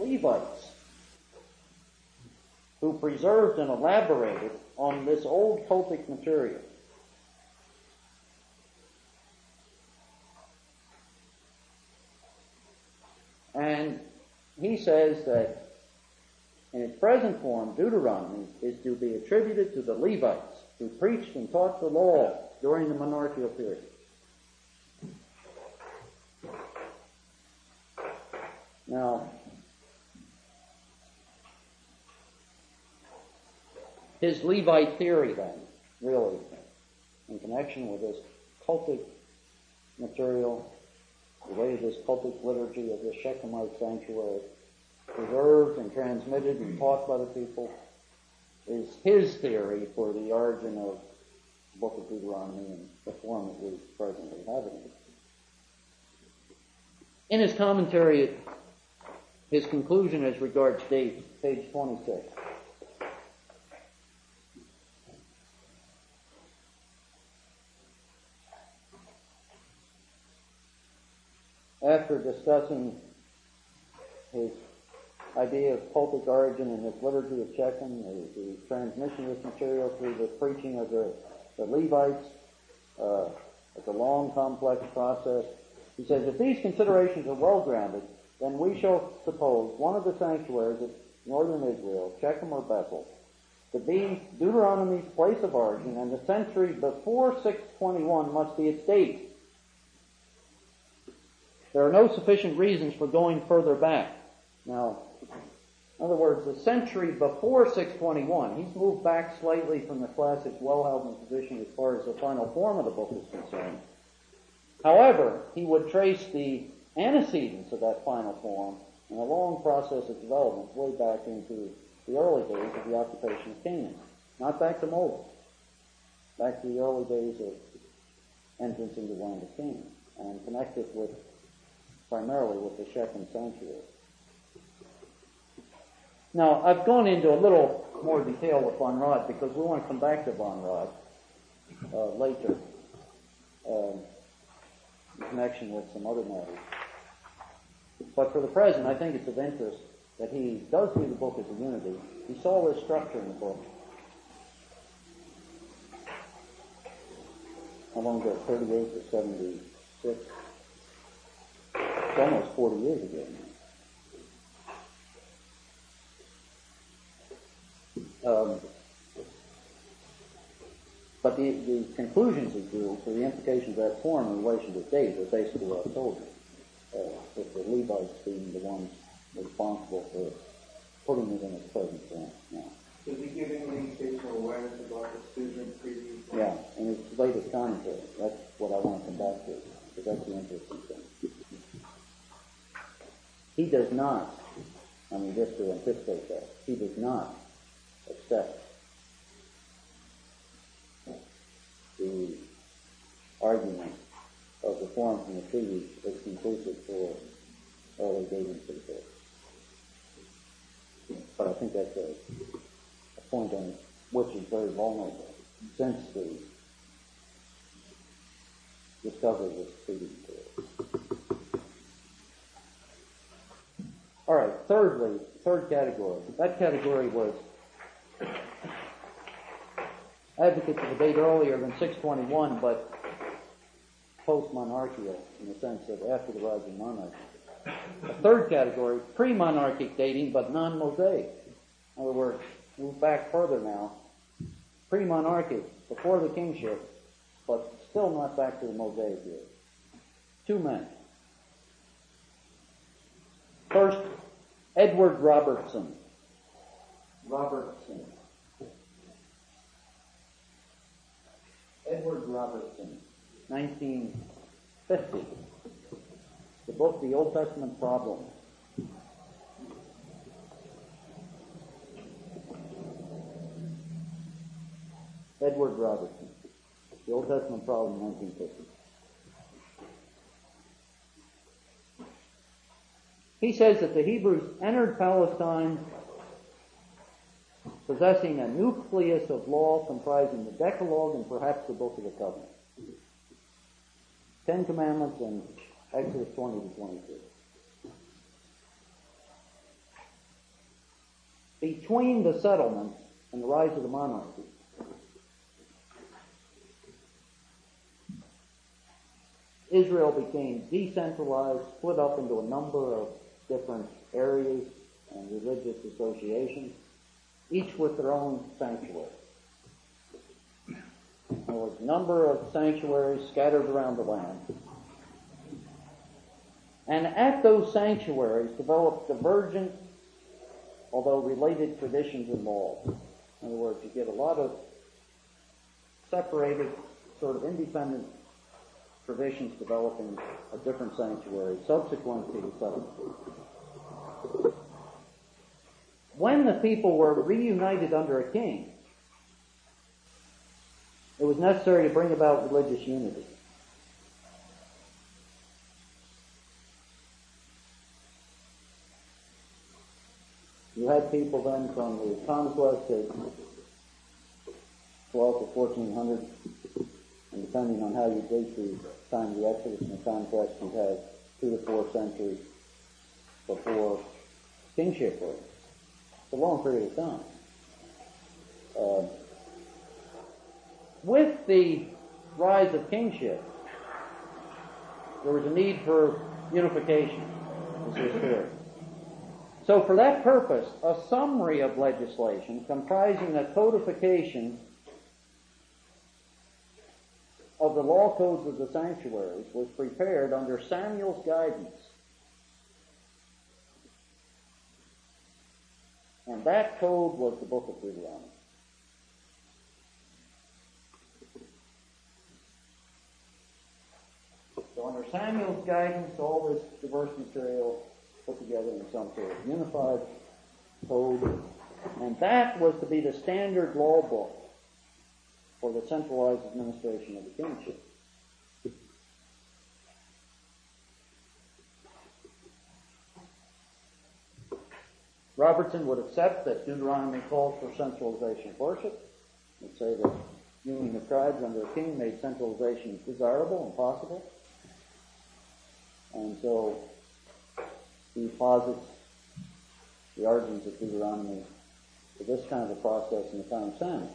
Levites who preserved and elaborated on this old cultic material. And he says that in its present form, Deuteronomy is to be attributed to the Levites who preached and taught the law during the monarchical period. Now, his Levite theory then, really, in connection with this cultic material, the way this cultic liturgy of the Shechemite sanctuary, preserved and transmitted and taught by the people, is his theory for the origin of the book of Deuteronomy in the form that we presently have it in. In his commentary, his conclusion as regards date, page 26. After discussing his idea of cultic origin and his liturgy of Shechem, the transmission of this material through the preaching of the Levites, it's a long, complex process. He says, if these considerations are well grounded, then we shall suppose one of the sanctuaries of northern Israel, Shechem or Bethel, to be Deuteronomy's place of origin, and the century before 621 must be its date. There are no sufficient reasons for going further back. Now, in other words, the century before 621, he's moved back slightly from the classic Wellhausen position as far as the final form of the book is concerned. However, he would trace the antecedents of that final form in a long process of development way back into the early days of the occupation of Canaan. Not back to Moses. Back to the early days of entrance into the land of Canaan. And connect it with, primarily with the Shechem sanctuary. Now, I've gone into a little more detail with Von Rad because we want to come back to Von Rad later in connection with some other matters. But for the present, I think it's of interest that he does see the book as a unity. He saw this structure in the book. How long ago? 38 to 76? It's almost 40 years ago now. But the conclusions he drew for the implications of that form in relation to date are basically what I told you, with the Levites being the ones responsible for putting it in its present form now. Does he give any indication or awareness about the student previous? Yeah, in his latest commentary. That's what I want to come back to, because that's the interesting thing. He does not, just to anticipate that, he does not accept the argument of the form from the treaty as conclusive for early dating to the book. But I think that's a point on which is very vulnerable since the discovery of this treaty. All right, third category. That category was advocates of the date earlier than 621, but post-monarchical, in the sense that after the rise of monarchy. A third category, pre-monarchic dating, but non-Mosaic. In other words, move back further now. Pre-monarchic, before the kingship, but still not back to the Mosaic year. Two men. First, Edward Robertson. Edward Robertson, 1950. The book, The Old Testament Problem. Edward Robertson, The Old Testament Problem, 1950. He says that the Hebrews entered Palestine possessing a nucleus of law comprising the Decalogue and perhaps the Book of the Covenant. 10 Commandments and Exodus 20 to 22. between the settlement and the rise of the monarchy, Israel became decentralized, split up into a number of different areas and religious associations, each with their own sanctuary. There was a number of sanctuaries scattered around the land. And at those sanctuaries developed divergent, although related, traditions and laws. In other words, you get a lot of separated, sort of independent traditions developing at different sanctuaries subsequent to the settlement. When the people were reunited under a king, it was necessary to bring about religious unity. You had people then from the conquest of 12 to 1400, and depending on how you date the time of the Exodus and the conquest, you had 2 to 4 centuries before kingship was. It's a long period of time. With the rise of kingship, there was a need for unification, as is clear. So for that purpose, a summary of legislation comprising a codification of the law codes of the sanctuaries was prepared under Samuel's guidance. And that code was the book of Deuteronomy. So under Samuel's guidance, all this diverse material put together in some sort of unified code, and that was to be the standard law book for the centralized administration of the kingship. Robertson would accept that Deuteronomy calls for centralization of worship. He'd say that union of tribes under a king made centralization desirable and possible. And so he posits the origins of Deuteronomy for this kind of a process in the time of Samuel.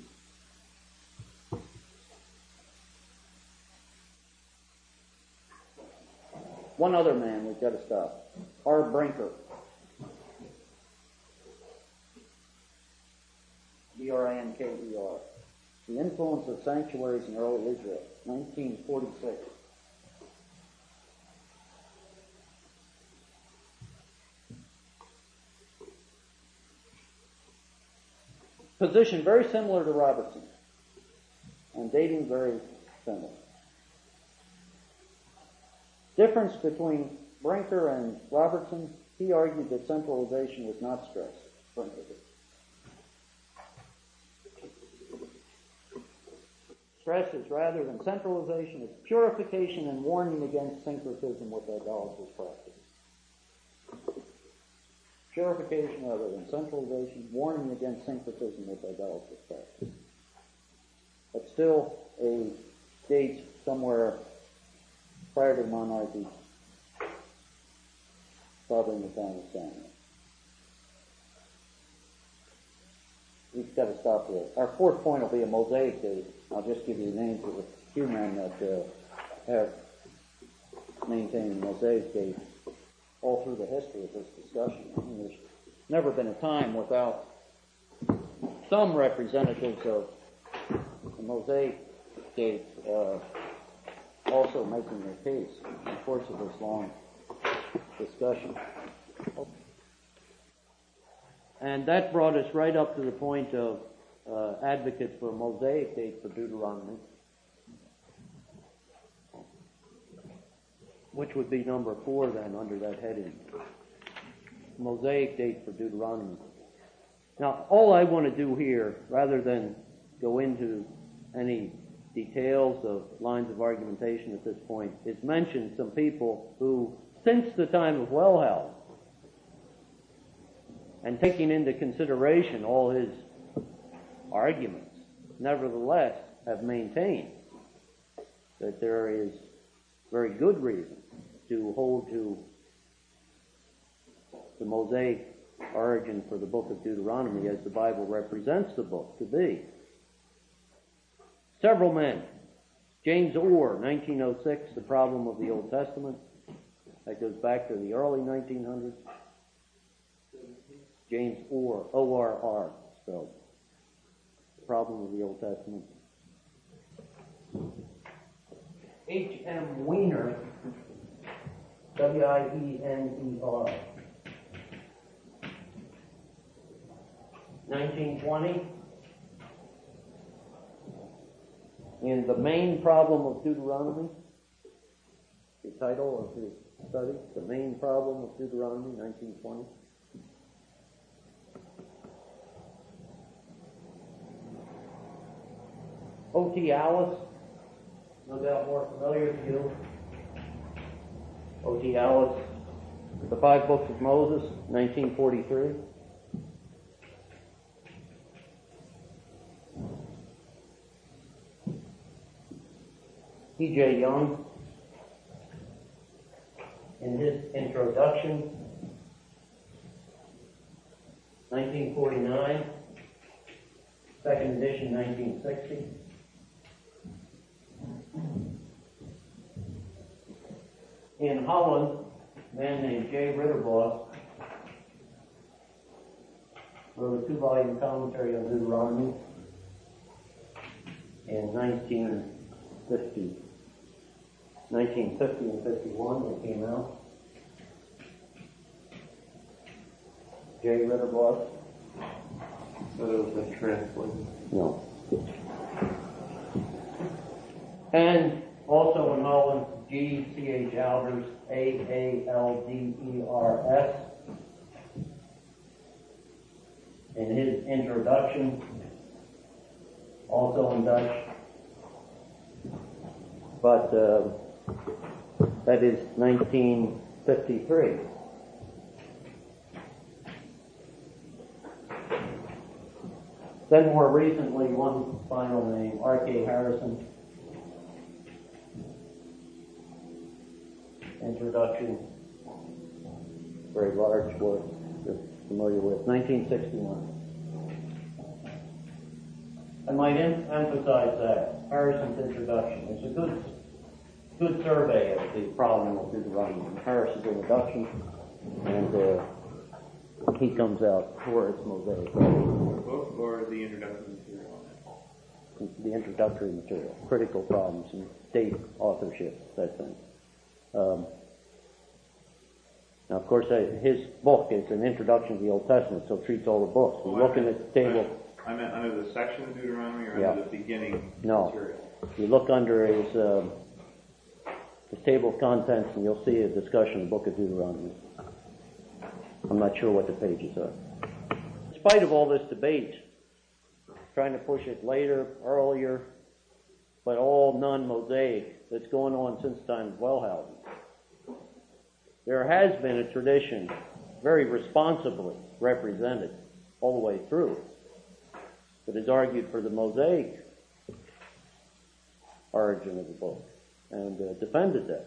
One other man we've got to stop. R. Brinker. B-R-I-N-K-E-R. The Influence of Sanctuaries in Early Israel, 1946. Position very similar to Robertson, and dating very similar. Difference between Brinker and Robertson, he argued that centralization was not stressed. Brinker did. Stress is rather than centralization, it's purification and warning against syncretism with idolatrous practice. Purification rather than centralization, warning against syncretism with idolatrous practice. But still a date somewhere prior to the monarchy, probably in the time of Samuel. We've got to stop there. Our fourth point will be a Mosaic date. I'll just give you the names of a few men that have maintained a Mosaic date all through the history of this discussion. I mean, there's never been a time without some representatives of the Mosaic date also making their case in the course of this long discussion. And that brought us right up to the point of advocates for a Mosaic date for Deuteronomy, which would be number 4 then under that heading. Mosaic date for Deuteronomy. Now, all I want to do here, rather than go into any details of lines of argumentation at this point, is mention some people who, since the time of Wellhausen, and taking into consideration all his arguments, nevertheless have maintained that there is very good reason to hold to the Mosaic origin for the book of Deuteronomy as the Bible represents the book to be. Several men. James Orr, 1906, The Problem of the Old Testament. That goes back to the early 1900s. James Orr, O-R-R, spelled. The Problem of the Old Testament. H.M. Weiner, W-I-E-N-E-R, 1920, in The Main Problem of Deuteronomy, the title of his study, The Main Problem of Deuteronomy, 1920. O.T. Alice, no doubt more familiar to you. O.T. Alice, The Five Books of Moses, 1943. P.J. Young, in his introduction, 1949, second edition, 1960. In Holland, a man named J. Ritterboss wrote a 2-volume commentary on Deuteronomy in 1950 and 51 it came out. J. Ritterboss. So it was been translated. No. And also in Holland, G.C.H. Alders, A-A-L-D-E-R-S, in his introduction, also in Dutch, but that is 1953. Then more recently, one final name, R.K. Harrison, introduction, very large work you're familiar with, 1961. I might emphasize that, Harrison's introduction. It's a good survey of the problem of Deuteronomy. Harrison's introduction, and he comes out for its Mosaic. Book or the introductory material on it? The introductory material, critical problems and date, authorship, that thing. Now, of course, his book is an introduction to the Old Testament, so it treats all the books. We're looking at the table. I meant under the section of Deuteronomy or under the beginning material? You look under his table of contents and you'll see a discussion of the book of Deuteronomy. I'm not sure what the pages are. In spite of all this debate, trying to push it later, earlier, but all non-Mosaic that's going on since the time of Wellhausen, there has been a tradition very responsibly represented all the way through that has argued for the Mosaic origin of the book and defended that.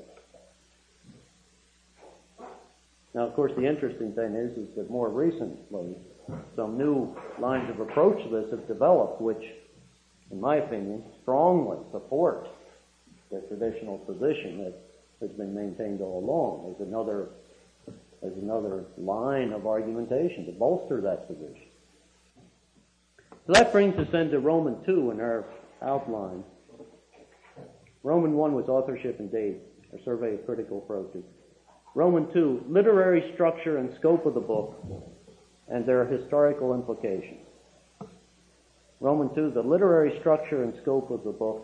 Now, of course, the interesting thing is that more recently, some new lines of approach to this have developed, which, in my opinion, strongly support the traditional position that has been maintained all along. There's another line of argumentation to bolster that position. So that brings us into Roman 2 in our outline. Roman 1 was authorship and date, a survey of critical approaches. Roman 2, literary structure and scope of the book and their historical implications. Roman 2, the literary structure and scope of the book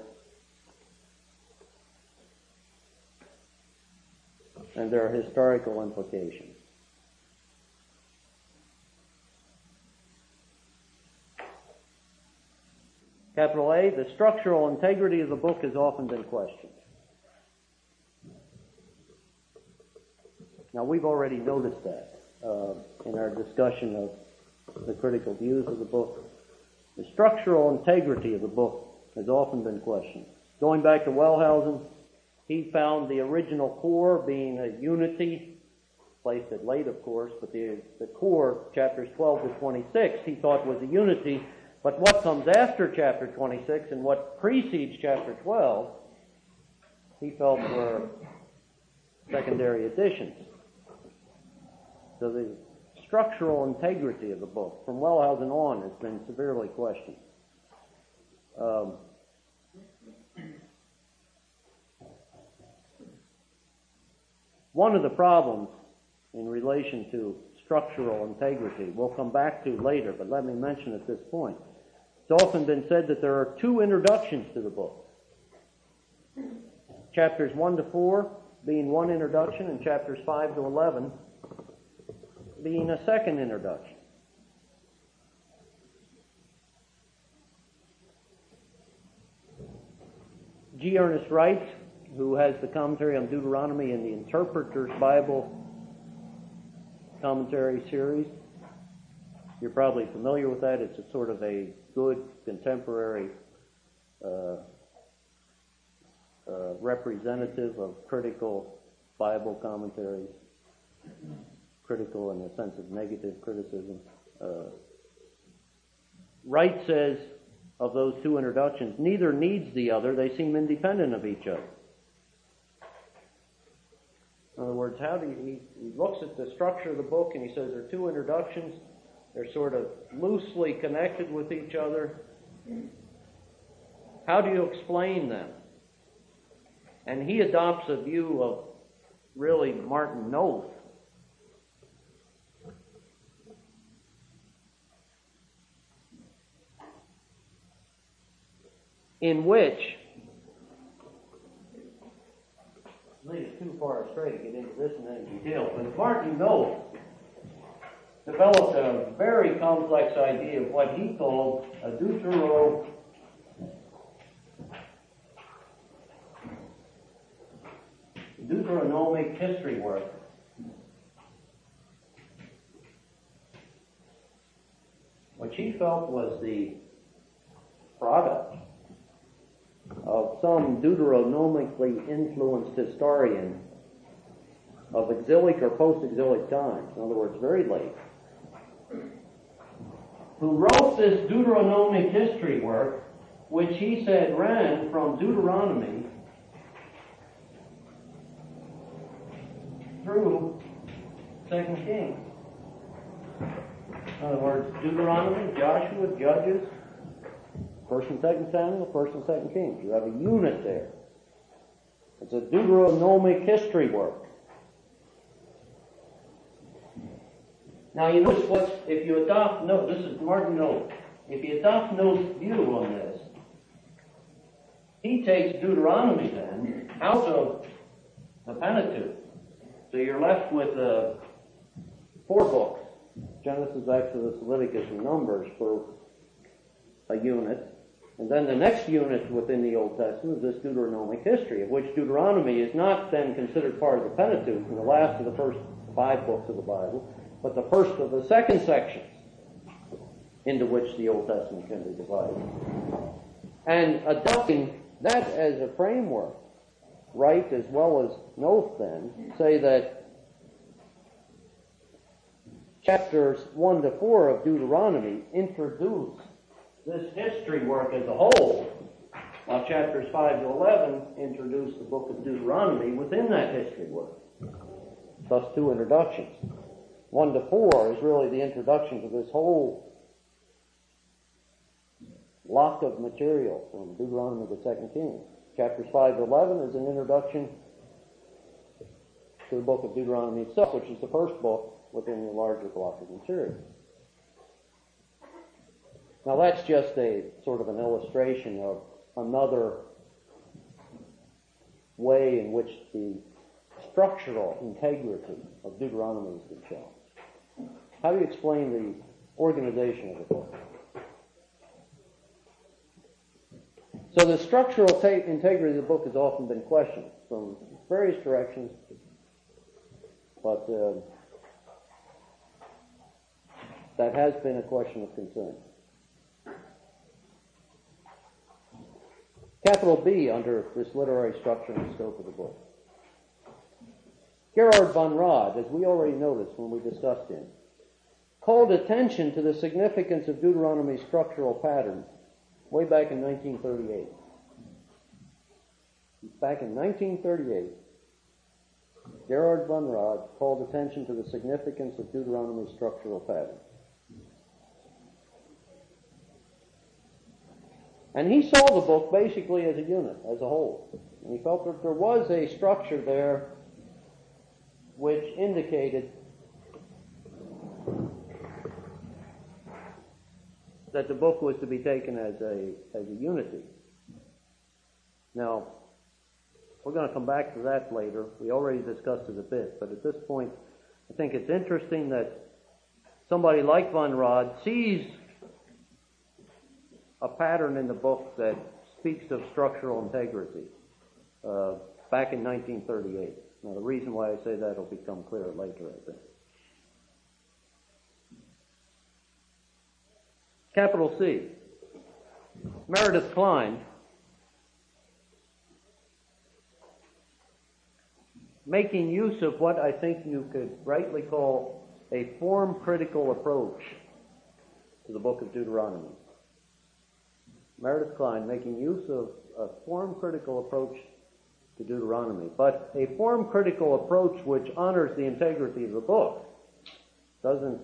and their historical implications. Capital A, the structural integrity of the book has often been questioned. Now, we've already noticed that in our discussion of the critical views of the book. The structural integrity of the book has often been questioned. Going back to Wellhausen, he found the original core being a unity placed it late, of course, but the core, chapters 12 to 26, he thought was a unity. But what comes after chapter 26 and what precedes chapter 12, he felt were secondary additions. So the structural integrity of the book, from Wellhausen on, has been severely questioned. One of the problems in relation to structural integrity we'll come back to later, but let me mention at this point. It's often been said that there are two introductions to the book. Chapters 1 to 4 being one introduction, and chapters 5 to 11 being a second introduction. G. Ernest Wright, who has the commentary on Deuteronomy in the Interpreter's Bible commentary series. You're probably familiar with that. It's a sort of a good contemporary representative of critical Bible commentaries, critical in the sense of negative criticism. Wright says of those two introductions, neither needs the other. They seem independent of each other. In other words, he looks at the structure of the book and he says there are two introductions. They're sort of loosely connected with each other. How do you explain them? And he adopts a view of really Martin Noth, in which, it's too far astray to get into this in any detail, but Martin Noth developed a very complex idea of what he called a Deuteronomic history work. Which he felt was the product of some Deuteronomically influenced historian of exilic or post-exilic times, in other words, very late, who wrote this Deuteronomic history work, which he said ran from Deuteronomy through 2 Kings. In other words, Deuteronomy, Joshua, Judges, 1 and 2 Samuel, 1 and 2 Kings. You have a unit there. It's a Deuteronomic history work. Now you notice if you adopt this is Martin Noth. If you adopt Noth's view on this, he takes Deuteronomy then out of the Pentateuch. So you're left with 4 books: Genesis, Exodus, Leviticus, and Numbers for a unit. And then the next unit within the Old Testament is this Deuteronomic history, of which Deuteronomy is not then considered part of the Pentateuch and the last of the first 5 books of the Bible, but the first of the second sections into which the Old Testament can be divided. And adopting that as a framework, Wright as well as Noth then say that chapters 1 to 4 of Deuteronomy introduce this history work as a whole, while chapters 5 to 11 introduce the book of Deuteronomy within that history work. Thus 2 introductions. 1 to 4 is really the introduction to this whole block of material from Deuteronomy to 2 Kings. Chapters 5 to 11 is an introduction to the book of Deuteronomy itself, which is the first book within the larger block of material. Now that's just a sort of an illustration of another way in which the structural integrity of Deuteronomy has been challenged. How do you explain the organization of the book? So the structural integrity of the book has often been questioned from various directions, but that has been a question of concern. Capital B under this literary structure and scope of the book. Gerhard von Rad, as we already noticed when we discussed him, called attention to the significance of Deuteronomy's structural patterns way back in 1938. Back in 1938, Gerhard von Rad called attention to the significance of Deuteronomy's structural patterns. And he saw the book basically as a unit, as a whole. And he felt that there was a structure there which indicated that the book was to be taken as a unity. Now, we're going to come back to that later. We already discussed it a bit, but at this point, I think it's interesting that somebody like von Rad sees a pattern in the book that speaks of structural integrity back in 1938. Now, the reason why I say that will become clear later, I think. Capital C. Meredith Kline making use of what I think you could rightly call a form-critical approach to the book of Deuteronomy. Meredith Kline making use of a form-critical approach to Deuteronomy, but a form-critical approach which honors the integrity of the book, doesn't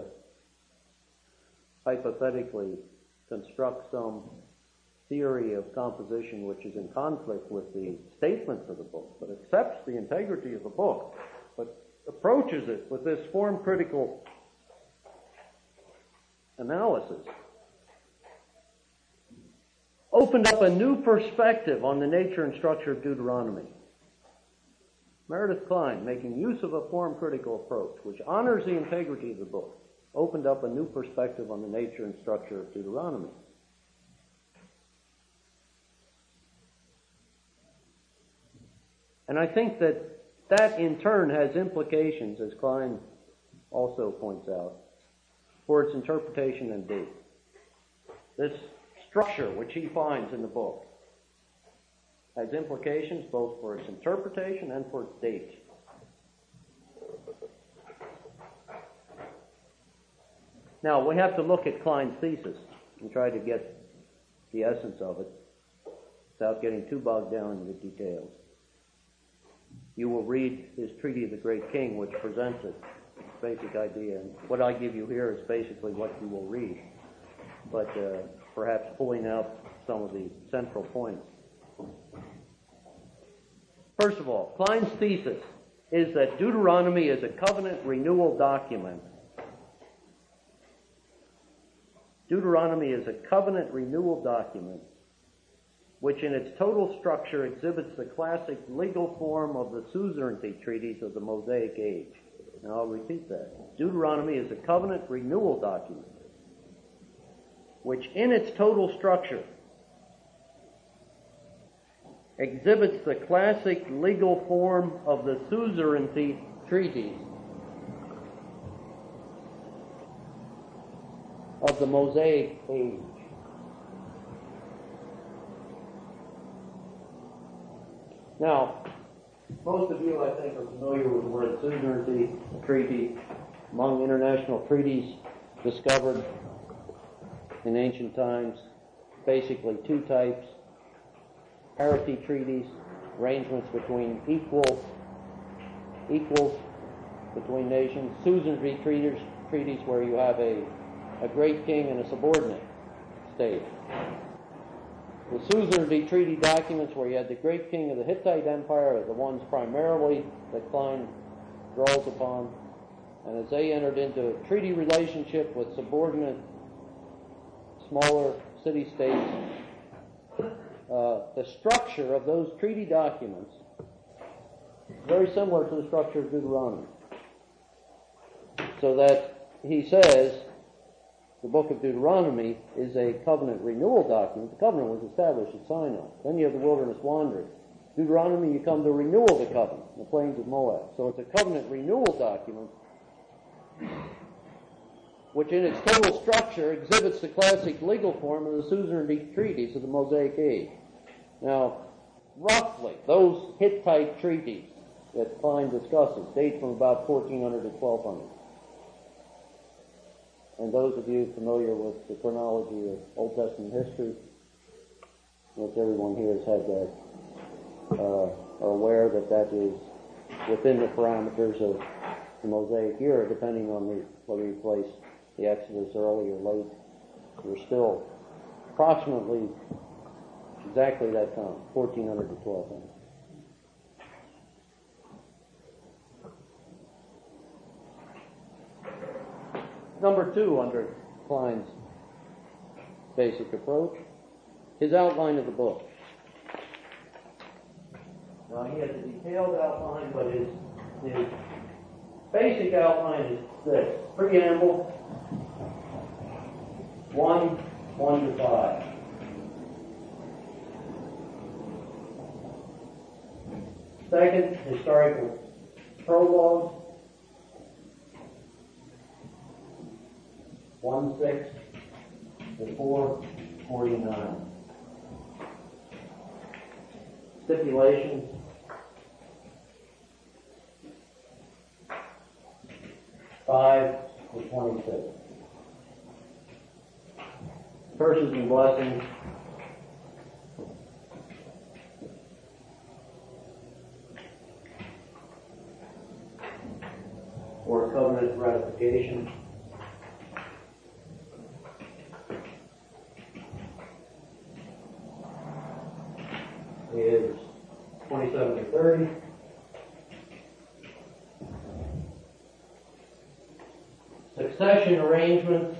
hypothetically construct some theory of composition which is in conflict with the statements of the book, but accepts the integrity of the book, but approaches it with this form-critical analysis, opened up a new perspective on the nature and structure of Deuteronomy. Meredith Kline, making use of a form-critical approach which honors the integrity of the book, opened up a new perspective on the nature and structure of Deuteronomy. And I think that in turn has implications, as Kline also points out, for its interpretation and date. This structure which he finds in the book has implications both for its interpretation and for its date. Now, we have to look at Kline's thesis and try to get the essence of it without getting too bogged down in the details. You will read his Treaty of the Great King, which presents its basic idea. And what I give you here is basically what you will read, but perhaps pulling out some of the central points. First of all, Kline's thesis is that Deuteronomy is a covenant renewal document. Deuteronomy is a covenant renewal document which in its total structure exhibits the classic legal form of the suzerainty treaties of the Mosaic Age. Now I'll repeat that. Deuteronomy is a covenant renewal document which in its total structure exhibits the classic legal form of the suzerainty treaties of the Mosaic Age. Now, most of you, I think, are familiar with the word suzerainty treaty. Among international treaties discovered in ancient times, basically two types: parity treaties, arrangements between equals between nations; suzerainty treaties where you have a great king and a subordinate state. The suzerainty treaty documents where you had the great king of the Hittite Empire are the ones primarily that Kline draws upon. And as they entered into a treaty relationship with subordinate, smaller city-states, the structure of those treaty documents is very similar to the structure of Deuteronomy. So that he says the book of Deuteronomy is a covenant renewal document. The covenant was established at Sinai. Then you have the wilderness wandering. Deuteronomy, you come to renewal the covenant in the plains of Moab. So it's a covenant renewal document which in its total structure exhibits the classic legal form of the suzerainty treaties of the Mosaic Age. Now, roughly, those Hittite treaties that Klein discusses date from about 1400 to 1200. And those of you familiar with the chronology of Old Testament history, which everyone here has had that, are aware that that is within the parameters of the Mosaic era, depending on whether you place the Exodus early or late. We're still approximately exactly that time, 1400 to 1200. Number 2 under Klein's basic approach, his outline of the book. Now he has a detailed outline, but his basic outline is this: preamble, 1 to 5. Second, historical prologue, 1:6 to 4:49. Stipulations, 5 to 26. Curses and blessings, 4 covenant ratification, is 27 to 30. Succession arrangements,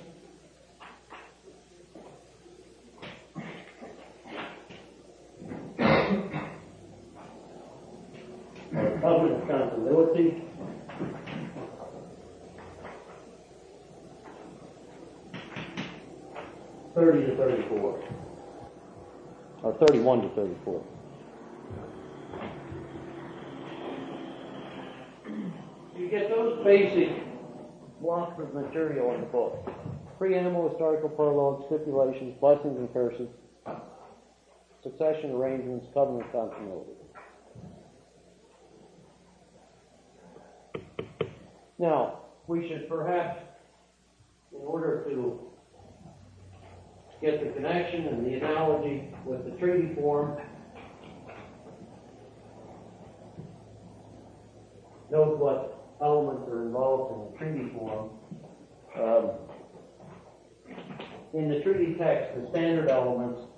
or covenant continuity, 30 to 34, or 31 to 34. You get those basic blocks of material in the book: preamble, historical prologue, stipulations, blessings and curses, succession arrangements, covenant continuity. Now, we should perhaps, in order to get the connection and the analogy with the treaty form, note what elements are involved in the treaty form. In the treaty text, the standard elements